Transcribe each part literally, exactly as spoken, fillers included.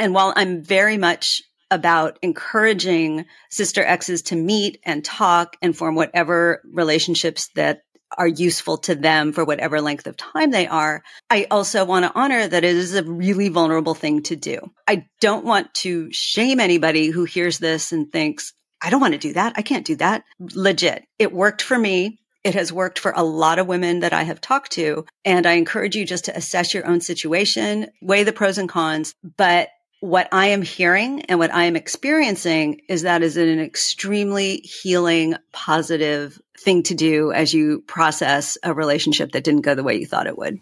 And while I'm very much about encouraging sister exes to meet and talk and form whatever relationships that are useful to them for whatever length of time they are, I also want to honor that it is a really vulnerable thing to do. I don't want to shame anybody who hears this and thinks, I don't want to do that. I can't do that. Legit. It worked for me. It has worked for a lot of women that I have talked to. And I encourage you just to assess your own situation, weigh the pros and cons. But what I am hearing and what I am experiencing is that is an extremely healing, positive thing to do as you process a relationship that didn't go the way you thought it would.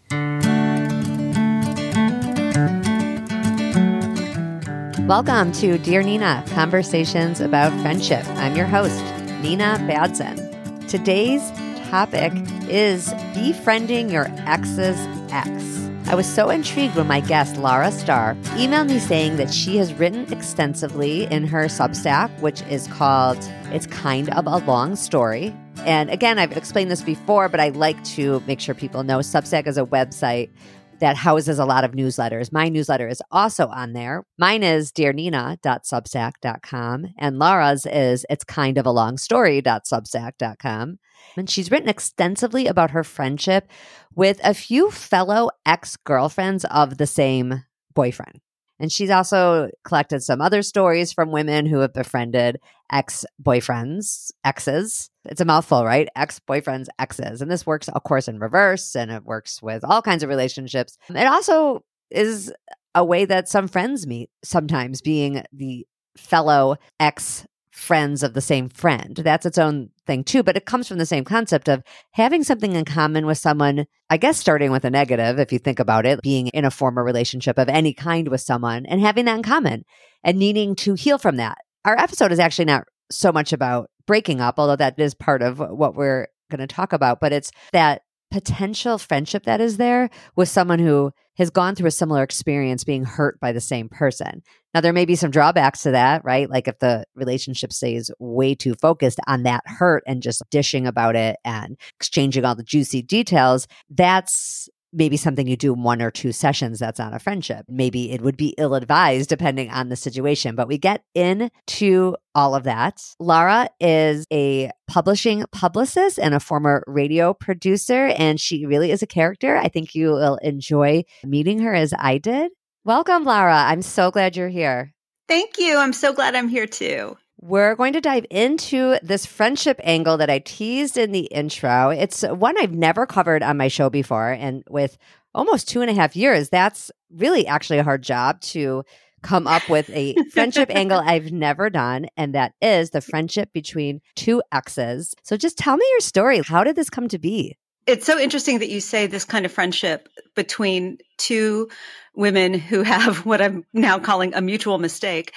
Welcome to Dear Nina, Conversations About Friendship. I'm your host, Nina Badson. Today's topic is befriending your ex's ex. I was so intrigued when my guest, Lara Starr, emailed me saying that she has written extensively in her Substack, which is called It's Kind of a Long Story. And again, I've explained this before, but I like to make sure people know Substack is a website that houses a lot of newsletters. My newsletter is also on there. Mine is dear nina dot substack dot com, and Lara's is it's kind of a long story dot substack dot com. And she's written extensively about her friendship with a few fellow ex-girlfriends of the same boyfriend. And she's also collected some other stories from women who have befriended ex-boyfriends, exes. It's a mouthful, right? Ex-boyfriends, exes. And this works, of course, in reverse, and it works with all kinds of relationships. It also is a way that some friends meet, sometimes being the fellow ex friends of the same friend. That's its own thing too, but it comes from the same concept of having something in common with someone, I guess starting with a negative, if you think about it, being in a former relationship of any kind with someone and having that in common and needing to heal from that. Our episode is actually not so much about breaking up, although that is part of what we're going to talk about, but it's that potential friendship that is there with someone who has gone through a similar experience being hurt by the same person. Now, there may be some drawbacks to that, right? Like if the relationship stays way too focused on that hurt and just dishing about it and exchanging all the juicy details, that's maybe something you do in one or two sessions. That's not a friendship. Maybe it would be ill-advised depending on the situation, but we get into all of that. Lara is a publishing publicist and a former radio producer, and she really is a character. I think you will enjoy meeting her as I did. Welcome, Lara. I'm so glad you're here. Thank you. I'm so glad I'm here too. We're going to dive into this friendship angle that I teased in the intro. It's one I've never covered on my show before. And with almost two and a half years, that's really actually a hard job to come up with a friendship angle I've never done. And that is the friendship between two exes. So just tell me your story. How did this come to be? It's so interesting that you say this kind of friendship between two women who have what I'm now calling a mutual mistake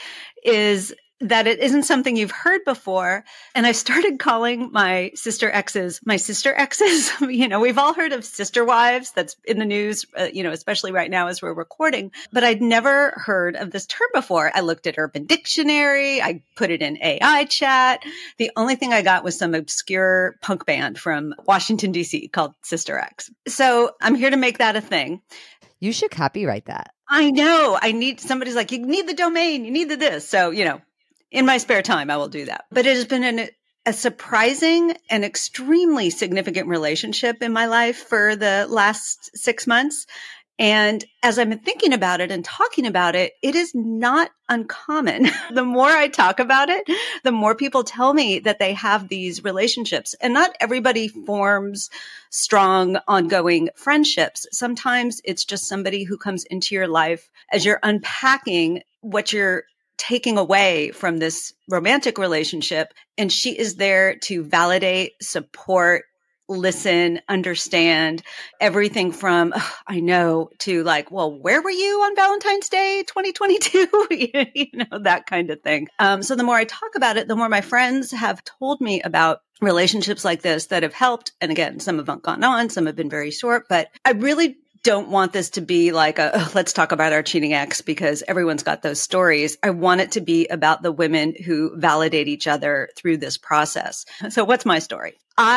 is that it isn't something you've heard before. And I started calling my sister exes, my sister exes. You know, we've all heard of sister wives. That's in the news, uh, you know, especially right now as we're recording. But I'd never heard of this term before. I looked at Urban Dictionary. I put it in A I chat. The only thing I got was some obscure punk band from Washington, D C called Sister X. So I'm here to make that a thing. You should copyright that. I know. I need, somebody's like, you need the domain, you need the this. So, you know, in my spare time, I will do that. But it has been an, a surprising and extremely significant relationship in my life for the last six months. And as I've been thinking about it and talking about it, it is not uncommon. The more I talk about it, the more people tell me that they have these relationships. And not everybody forms strong, ongoing friendships. Sometimes it's just somebody who comes into your life as you're unpacking what you're taking away from this romantic relationship. And she is there to validate, support, listen, understand everything from, oh, I know, to like, well, where were you on Valentine's Day twenty twenty-two? You know, that kind of thing. Um, so the more I talk about it, the more my friends have told me about relationships like this that have helped. And again, some have gone on, some have been very short, but I really don't want this to be like a, oh, let's talk about our cheating ex because everyone's got those stories. I want it to be about the women who validate each other through this process. So what's my story?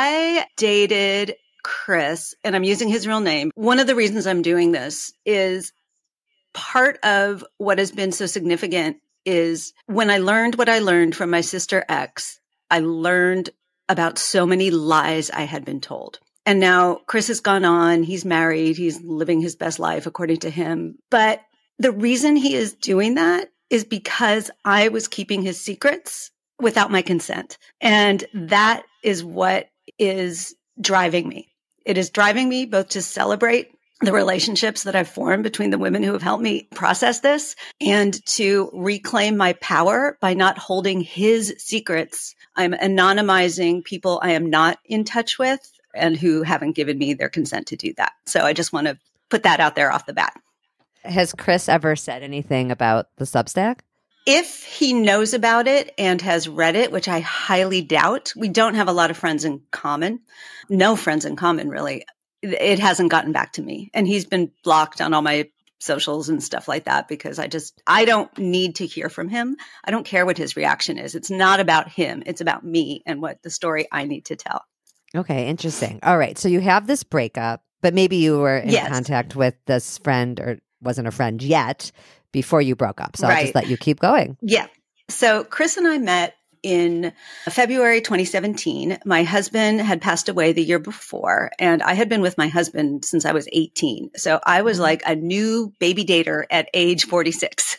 I dated Chris, and I'm using his real name. One of the reasons I'm doing this is part of what has been so significant is when I learned what I learned from my sister X, I learned about so many lies I had been told. And now Chris has gone on, he's married, he's living his best life according to him. But the reason he is doing that is because I was keeping his secrets without my consent. And that is what is driving me. It is driving me both to celebrate the relationships that I've formed between the women who have helped me process this and to reclaim my power by not holding his secrets. I'm anonymizing people I am not in touch with and who haven't given me their consent to do that. So I just want to put that out there off the bat. Has Chris ever said anything about the Substack? If he knows about it and has read it, which I highly doubt, we don't have a lot of friends in common. No friends in common, really. It hasn't gotten back to me. And he's been blocked on all my socials and stuff like that because I just, I don't need to hear from him. I don't care what his reaction is. It's not about him. It's about me and what the story I need to tell. Okay, interesting. All right. So you have this breakup, but maybe you were in Yes. contact with this friend or wasn't a friend yet before you broke up. So I'll Right. just let you keep going. Yeah. So Chris and I met in February twenty seventeen. My husband had passed away the year before, and I had been with my husband since I was eighteen. So I was like a new baby dater at age forty-six.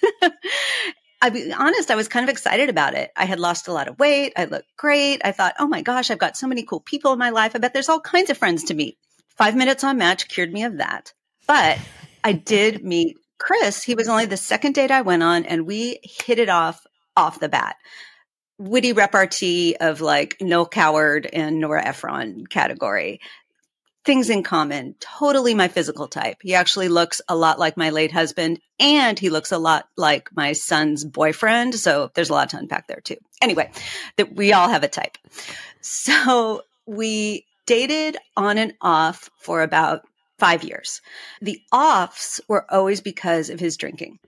I'll be honest, I was kind of excited about it. I had lost a lot of weight. I looked great. I thought, oh my gosh, I've got so many cool people in my life. I bet there's all kinds of friends to meet. Five minutes on Match cured me of that. But I did meet Chris. He was only the second date I went on, and we hit it off off the bat. Witty repartee of like Noel Coward and Nora Ephron category. Things in common. Totally my physical type. He actually looks a lot like my late husband, and he looks a lot like my son's boyfriend. So there's a lot to unpack there too. Anyway, that we all have a type. So we dated on and off for about five years. The offs were always because of his drinking.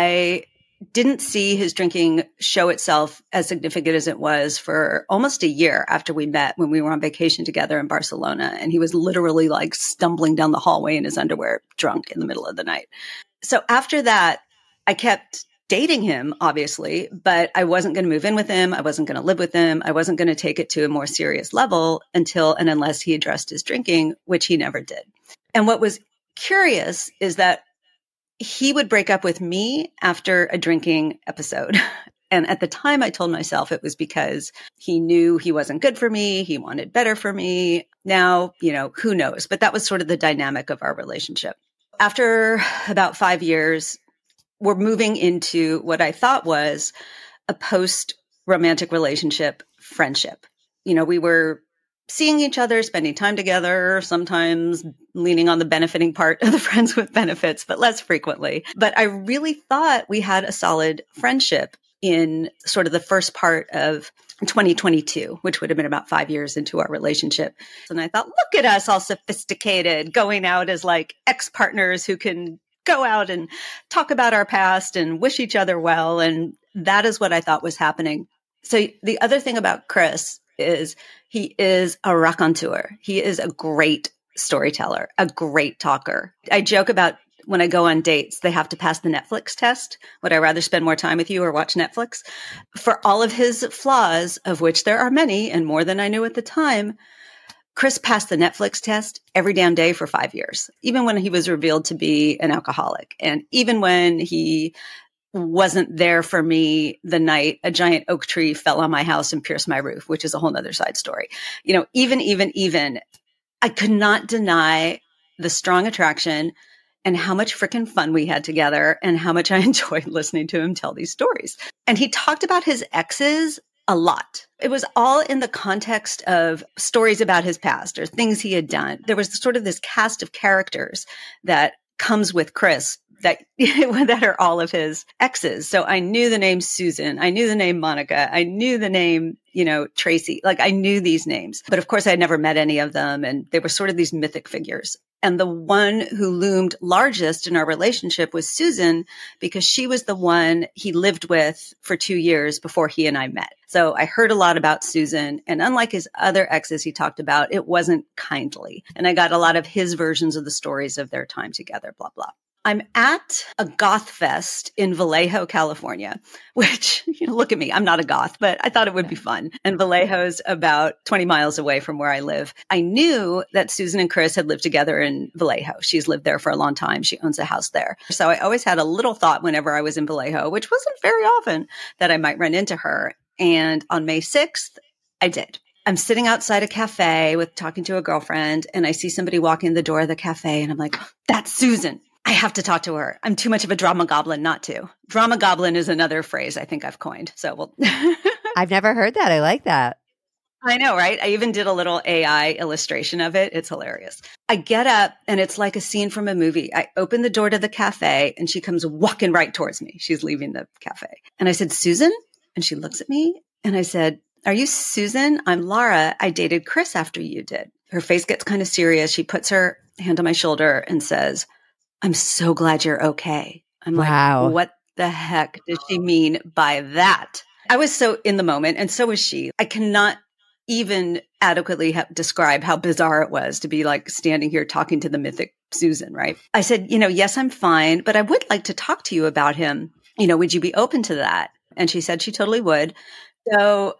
I didn't see his drinking show itself as significant as it was for almost a year after we met when we were on vacation together in Barcelona. And he was literally like stumbling down the hallway in his underwear, drunk in the middle of the night. So after that, I kept dating him, obviously, but I wasn't going to move in with him. I wasn't going to live with him. I wasn't going to take it to a more serious level until and unless he addressed his drinking, which he never did. And what was curious is that he would break up with me after a drinking episode. And at the time I told myself it was because he knew he wasn't good for me. He wanted better for me. Now, you know, who knows? But that was sort of the dynamic of our relationship. After about five years, we're moving into what I thought was a post-romantic relationship friendship. You know, we were seeing each other, spending time together, sometimes leaning on the benefiting part of the friends with benefits, but less frequently. But I really thought we had a solid friendship in sort of the first part of twenty twenty-two, which would have been about five years into our relationship. And I thought, look at us all sophisticated, going out as like ex-partners who can go out and talk about our past and wish each other well. And that is what I thought was happening. So the other thing about Chris is he is a raconteur. He is a great storyteller, a great talker. I joke about when I go on dates, they have to pass the Netflix test. Would I rather spend more time with you or watch Netflix? For all of his flaws, of which there are many and more than I knew at the time, Chris passed the Netflix test every damn day for five years, even when he was revealed to be an alcoholic. And even when he wasn't there for me the night a giant oak tree fell on my house and pierced my roof, which is a whole nother side story. You know, even, even, even, I could not deny the strong attraction and how much freaking fun we had together and how much I enjoyed listening to him tell these stories. And he talked about his exes a lot. It was all in the context of stories about his past or things he had done. There was sort of this cast of characters that comes with Chris that that are all of his exes. So I knew the name Susan. I knew the name Monica. I knew the name, you know, Tracy. Like I knew these names. But of course, I had never met any of them. And they were sort of these mythic figures. And the one who loomed largest in our relationship was Susan, because she was the one he lived with for two years before he and I met. So I heard a lot about Susan. And unlike his other exes he talked about, it wasn't kindly. And I got a lot of his versions of the stories of their time together, blah, blah. I'm at a goth fest in Vallejo, California, which, you know, look at me, I'm not a goth, but I thought it would be fun. And Vallejo's about twenty miles away from where I live. I knew that Susan and Chris had lived together in Vallejo. She's lived there for a long time. She owns a house there. So I always had a little thought whenever I was in Vallejo, which wasn't very often, that I might run into her. And on May sixth, I did. I'm sitting outside a cafe with talking to a girlfriend, and I see somebody walk in the door of the cafe, and I'm like, that's Susan. I have to talk to her. I'm too much of a drama goblin not to. Drama goblin is another phrase I think I've coined. So we'll I've never heard that. I like that. I know, right? I even did a little A I illustration of it. It's hilarious. I get up and it's like a scene from a movie. I open the door to the cafe and she comes walking right towards me. She's leaving the cafe. And I said, Susan? And she looks at me and I said, are you Susan? I'm Laura. I dated Chris after you did. Her face gets kind of serious. She puts her hand on my shoulder and says, I'm so glad you're okay. I'm wow. like, what the heck does she mean by that? I was so in the moment, and so was she. I cannot even adequately ha- describe how bizarre it was to be like standing here talking to the mythic Susan, right? I said, you know, yes, I'm fine, but I would like to talk to you about him. You know, would you be open to that? And she said she totally would. So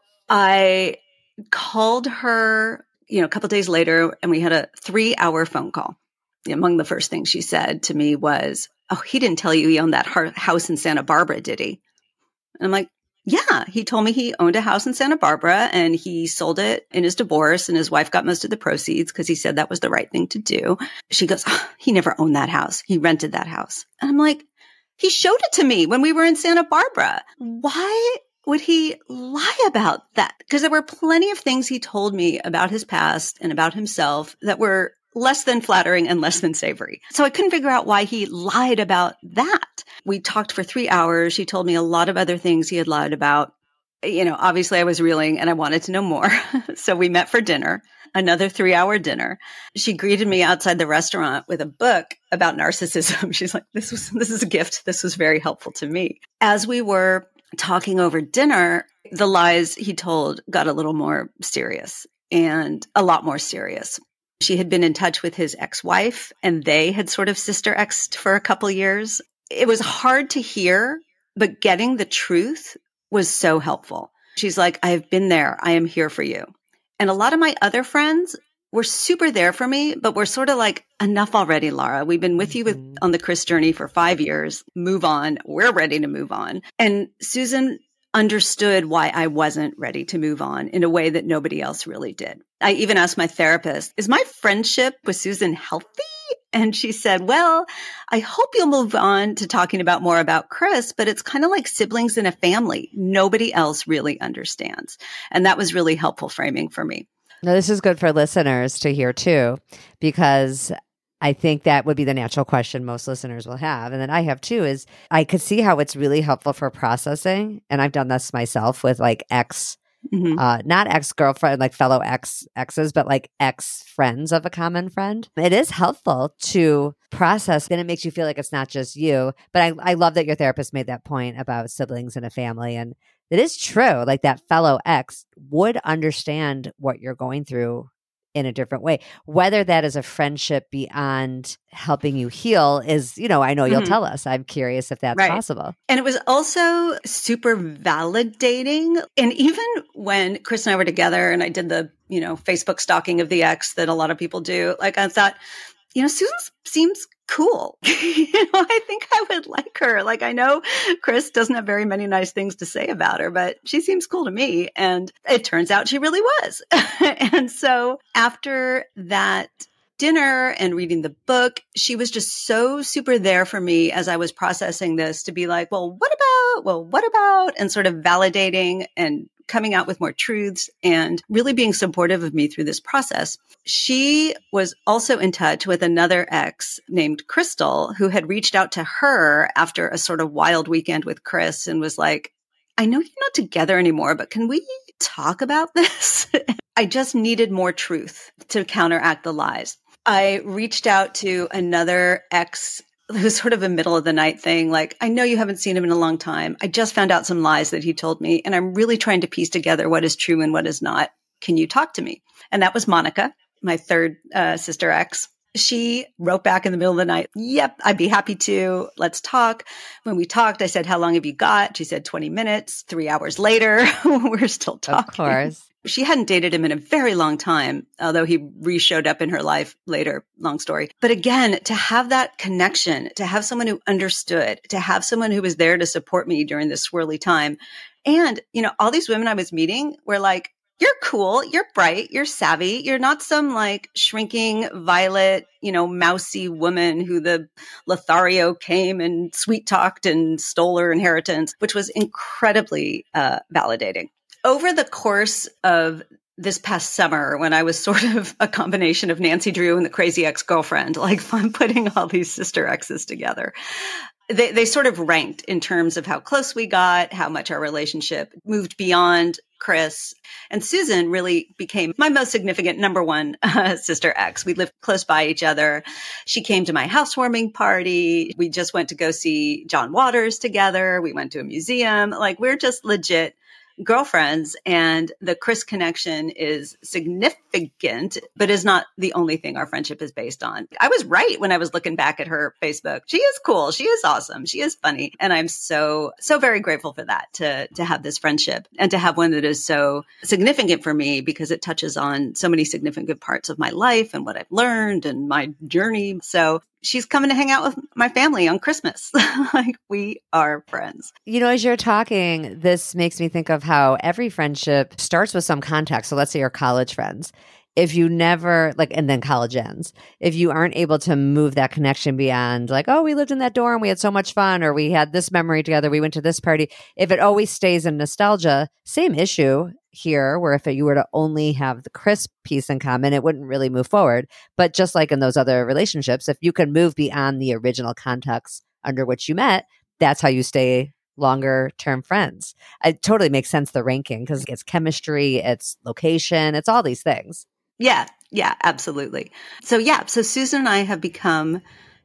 I called her, you know, a couple of days later, and we had a three hour phone call. Among the first things she said to me was, oh, he didn't tell you he owned that house in Santa Barbara, did he? And I'm like, yeah, he told me he owned a house in Santa Barbara and he sold it in his divorce and his wife got most of the proceeds because he said that was the right thing to do. She goes, oh, he never owned that house. He rented that house. And I'm like, he showed it to me when we were in Santa Barbara. Why would he lie about that? Because there were plenty of things he told me about his past and about himself that were less than flattering and less than savory. So I couldn't figure out why he lied about that. We talked for three hours. She told me a lot of other things he had lied about. You know, obviously I was reeling and I wanted to know more. So we met for dinner, another three hour dinner. She greeted me outside the restaurant with a book about narcissism. She's like, this was, this is a gift. This was very helpful to me. As we were talking over dinner, the lies he told got a little more serious and a lot more serious. She had been in touch with his ex-wife and they had sort of sister exed for a couple years. It was hard to hear, but getting the truth was so helpful. She's like, I have been there. I am here for you. And a lot of my other friends were super there for me, but we're sort of like, enough already, Laura. We've been with you with, on the Chris journey for five years. Move on. We're ready to move on. And Susan understood why I wasn't ready to move on in a way that nobody else really did. I even asked my therapist, is my friendship with Susan healthy? And she said, well, I hope you'll move on to talking about more about Chris, but it's kind of like siblings in a family. Nobody else really understands. And that was really helpful framing for me. Now, this is good for listeners to hear too, because I think that would be the natural question most listeners will have. And then I have too, is I could see how it's really helpful for processing. And I've done this myself with like ex, mm-hmm. uh, not ex-girlfriend, like fellow ex exes, but like ex-friends of a common friend. It is helpful to process. Then it makes you feel like it's not just you. But I, I love that your therapist made that point about siblings in a family. And it is true. Like that fellow ex would understand what you're going through in a different way. Whether that is a friendship beyond helping you heal is, you know, I know you'll mm-hmm. tell us. I'm curious if that's right. possible. And it was also super validating. And even when Chris and I were together and I did the, you know, Facebook stalking of the ex that a lot of people do, like I thought, you know, Susan seems cool. you know, I think I would like her. Like I know Chris doesn't have very many nice things to say about her, but she seems cool to me. And it turns out she really was. And so after that dinner and reading the book, she was just so super there for me as I was processing this to be like, well, what about, well, what about, and sort of validating and coming out with more truths and really being supportive of me through this process. She was also in touch with another ex named Crystal who had reached out to her after a sort of wild weekend with Chris and was like, I know you're not together anymore, but can we talk about this? I just needed more truth to counteract the lies. I reached out to another ex. It was sort of a middle of the night thing. Like, I know you haven't seen him in a long time. I just found out some lies that he told me, and I'm really trying to piece together what is true and what is not. Can you talk to me? And that was Monica, my third uh, sister ex. She wrote back in the middle of the night, yep, I'd be happy to. Let's talk. When we talked, I said, how long have you got? She said twenty minutes. Three hours later, we're still talking. Of course. She hadn't dated him in a very long time, although he re-showed up in her life later, long story. But again, to have that connection, to have someone who understood, to have someone who was there to support me during this swirly time. And, you know, all these women I was meeting were like, you're cool, you're bright, you're savvy. You're not some like shrinking violet, you know, mousy woman who the Lothario came and sweet talked and stole her inheritance, which was incredibly uh, validating. Over the course of this past summer, when I was sort of a combination of Nancy Drew and the crazy ex-girlfriend, like I'm putting all these sister exes together, they, they sort of ranked in terms of how close we got, how much our relationship moved beyond Chris. And Susan really became my most significant number one uh, sister ex. We lived close by each other. She came to my housewarming party. We just went to go see John Waters together. We went to a museum. Like, we're just legit girlfriends, and the Chris connection is significant, but is not the only thing our friendship is based on. I was right when I was looking back at her Facebook. She is cool. She is awesome. She is funny. And I'm so, so very grateful for that, to, to have this friendship and to have one that is so significant for me, because it touches on so many significant parts of my life and what I've learned and my journey. So she's coming to hang out with my family on Christmas. Like, we are friends. You know, as you're talking, this makes me think of how every friendship starts with some context. So let's say you're college friends. If you never, like, and then college ends, if you aren't able to move that connection beyond like, oh, we lived in that dorm, we had so much fun, or we had this memory together, we went to this party. If it always stays in nostalgia, same issue here, where if you were to only have the Chris piece in common, it wouldn't really move forward. But just like in those other relationships, if you can move beyond the original context under which you met, that's how you stay longer term friends. It totally makes sense, the ranking, because it's chemistry, it's location, it's all these things. Yeah, yeah, absolutely. So yeah, so Susan and I have become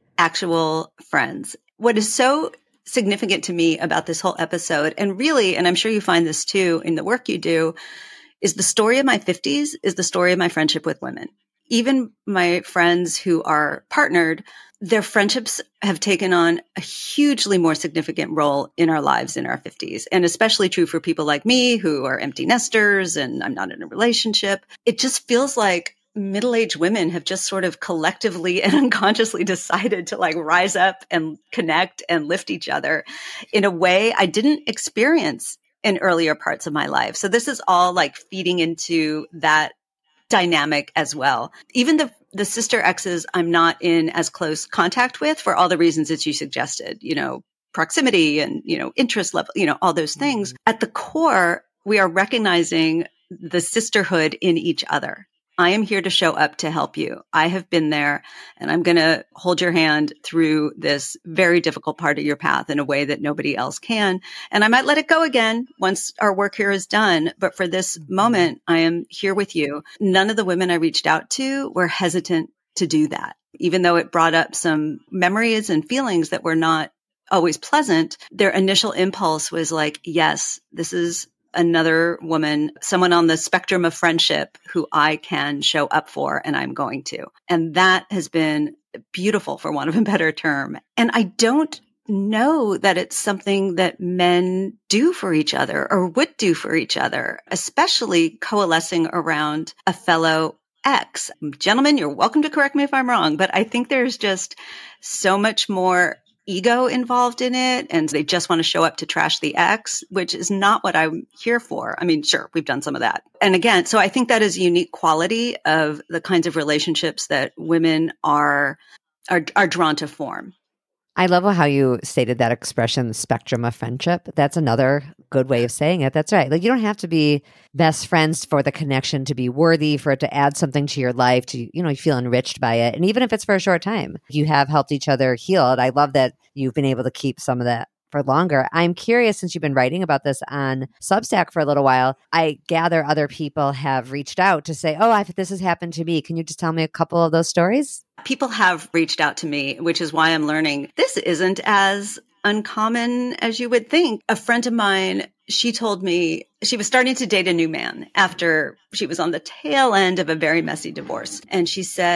actual friends. What is so significant to me about this whole episode, and really, and I'm sure you find this too in the work you do, is the story of my fifties is the story of my friendship with women. Even my friends who are partnered, their friendships have taken on a hugely more significant role in our lives in our fifties. And especially true for people like me who are empty nesters and I'm not in a relationship. It just feels like middle-aged women have just sort of collectively and unconsciously decided to like rise up and connect and lift each other in a way I didn't experience in earlier parts of my life. So this is all like feeding into that dynamic as well. Even the the sister exes I'm not in as close contact with, for all the reasons that you suggested, you know, proximity and, you know, interest level, you know, all those things. At the core, we are recognizing the sisterhood in each other. I am here to show up to help you. I have been there, and I'm going to hold your hand through this very difficult part of your path in a way that nobody else can. And I might let it go again once our work here is done. But for this moment, I am here with you. None of the women I reached out to were hesitant to do that, even though it brought up some memories and feelings that were not always pleasant. Their initial impulse was like, yes, this is another woman, someone on the spectrum of friendship who I can show up for, and I'm going to. And that has been beautiful, for want of a better term. And I don't know that it's something that men do for each other or would do for each other, especially coalescing around a fellow ex. Gentlemen, you're welcome to correct me if I'm wrong, but I think there's just so much more ego involved in it, and they just want to show up to trash the ex, which is not what I'm here for. I mean, sure, we've done some of that. And again, so I think that is a unique quality of the kinds of relationships that women are are, are drawn to form. I love how you stated that expression, spectrum of friendship. That's another good way of saying it. That's right. Like, you don't have to be best friends for the connection to be worthy, for it to add something to your life, to, you know, you feel enriched by it. And even if it's for a short time, you have helped each other heal. And I love that you've been able to keep some of that for longer. I'm curious, since you've been writing about this on Substack for a little while, I gather other people have reached out to say, oh, I've, this has happened to me. Can you just tell me a couple of those stories? People have reached out to me, which is why I'm learning this isn't as uncommon as you would think. A friend of mine, she told me she was starting to date a new man after she was on the tail end of a very messy divorce. And she said,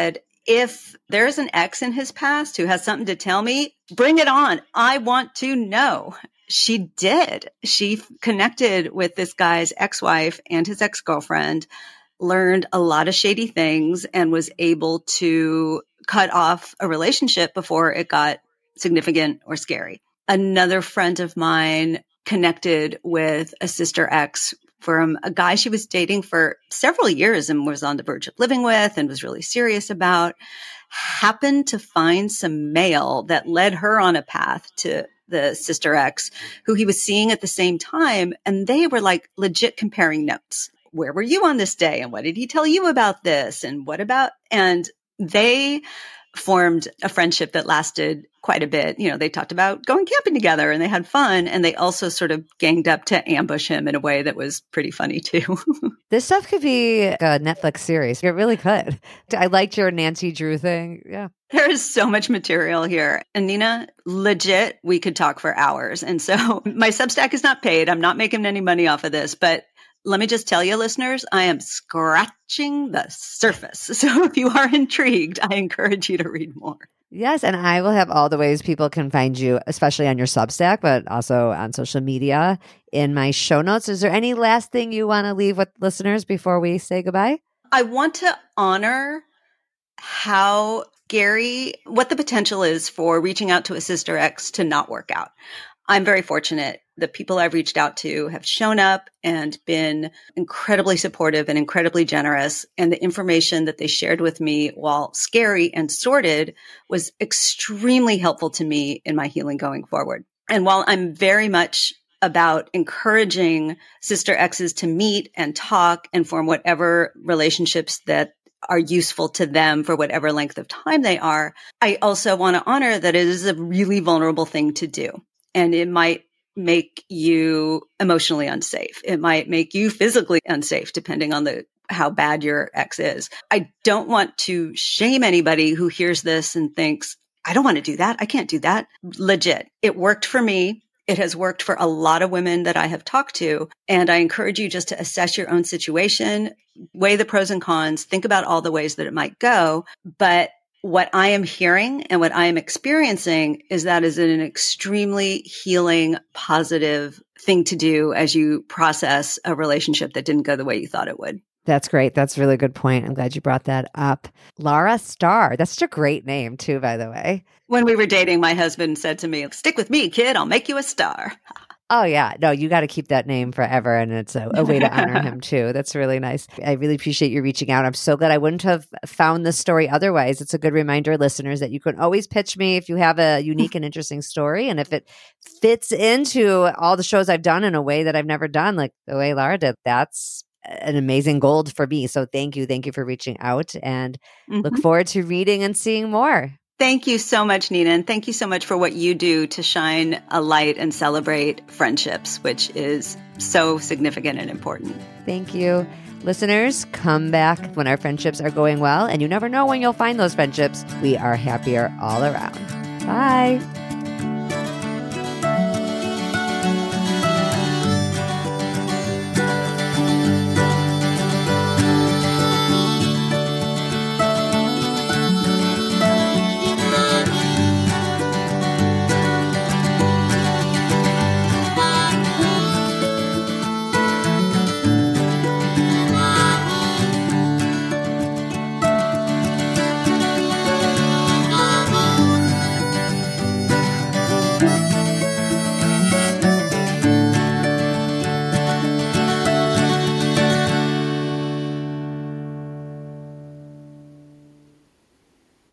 if there's an ex in his past who has something to tell me, bring it on. I want to know. She did. She connected with this guy's ex-wife and his ex-girlfriend, learned a lot of shady things, and was able to cut off a relationship before it got significant or scary. Another friend of mine connected with a sister ex from a guy she was dating for several years and was on the verge of living with and was really serious about, happened to find some mail that led her on a path to the sister ex who he was seeing at the same time. And they were like legit comparing notes. Where were you on this day? And what did he tell you about this? And what about, and they formed a friendship that lasted quite a bit. You know, they talked about going camping together and they had fun. And they also sort of ganged up to ambush him in a way that was pretty funny too. This stuff could be a Netflix series. It really could. I liked your Nancy Drew thing. Yeah. There is so much material here. And Nina, legit, we could talk for hours. And so my Substack is not paid. I'm not making any money off of this, but let me just tell you, listeners, I am scratching the surface. So if you are intrigued, I encourage you to read more. Yes, and I will have all the ways people can find you, especially on your Substack, but also on social media in my show notes. Is there any last thing you want to leave with listeners before we say goodbye? I want to honor how scary, what the potential is for reaching out to a sister ex to not work out. I'm very fortunate. The people I've reached out to have shown up and been incredibly supportive and incredibly generous. And the information that they shared with me, while scary and sordid, was extremely helpful to me in my healing going forward. And while I'm very much about encouraging sister exes to meet and talk and form whatever relationships that are useful to them for whatever length of time they are, I also want to honor that it is a really vulnerable thing to do. And it might make you emotionally unsafe. It might make you physically unsafe, depending on the how bad your ex is. I don't want to shame anybody who hears this and thinks, I don't want to do that. I can't do that. Legit. It worked for me. It has worked for a lot of women that I have talked to. And I encourage you just to assess your own situation, weigh the pros and cons, think about all the ways that it might go. But what I am hearing and what I am experiencing is that is an extremely healing, positive thing to do as you process a relationship that didn't go the way you thought it would. That's great. That's a really good point. I'm glad you brought that up. Lara Starr. That's such a great name too, by the way. When we were dating, my husband said to me, stick with me, kid. I'll make you a star. Oh, yeah. No, you got to keep that name forever. And it's a, a way to honor him, too. That's really nice. I really appreciate you reaching out. I'm so glad I wouldn't have found this story otherwise. It's a good reminder, listeners, that you can always pitch me if you have a unique and interesting story. And if it fits into all the shows I've done in a way that I've never done, like the way Lara did, that's an amazing gold for me. So thank you. Thank you for reaching out, and mm-hmm. look forward to reading and seeing more. Thank you so much, Nina. And thank you so much for what you do to shine a light and celebrate friendships, which is so significant and important. Thank you. Listeners, come back when our friendships are going well. And you never know when you'll find those friendships. We are happier all around. Bye.